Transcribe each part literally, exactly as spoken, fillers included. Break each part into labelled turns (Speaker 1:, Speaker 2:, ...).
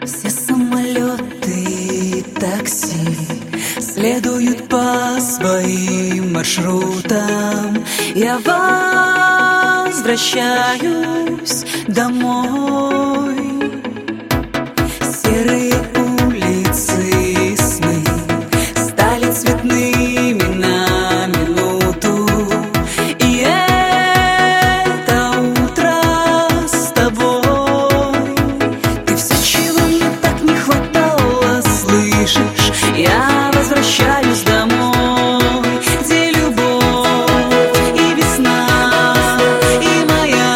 Speaker 1: Все самолеты и такси следуют по своим маршрутам. Я возвращаюсь домой. Серые улицы и сны стали цветными на минуту. И это утро с тобой. Ты все, чего мне так не хватало, слышишь? Я возвращаюсь домой, где любовь и весна, и моя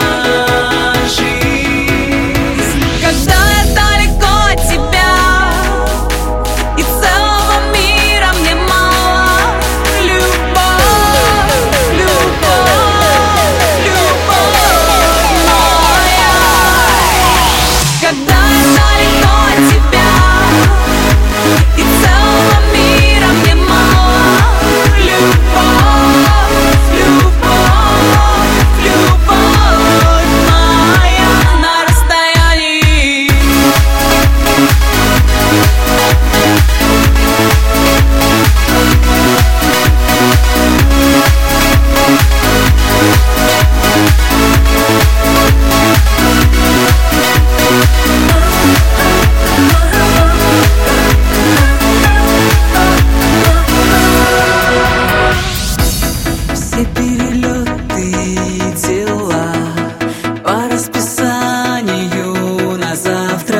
Speaker 1: жизнь. Когда я далеко от тебя, и целого мира мне мало, любовь, любовь, любовь моя. Когда я далеко от тебя, и целого мира мне мало, любовь, любовь, любовь моя на расстоянии. Все перелеты и дела по расписанию на завтра.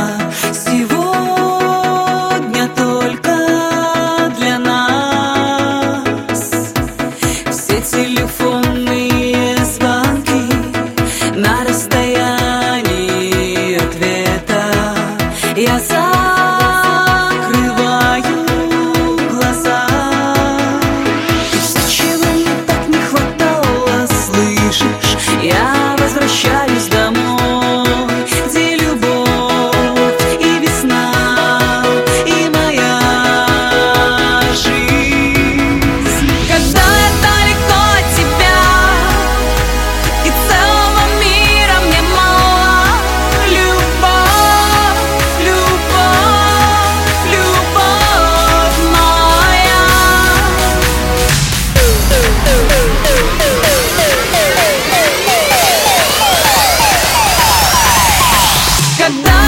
Speaker 1: Сегодня только для нас. Все телефонные звонки на расстоянии ответа. Я закрываю глаза. Я возвращаюсь домой, где любовь и весна, и моя жизнь. Когда я далеко от тебя, и целого мира мне мало, любовь, любовь, любовь моя. Когда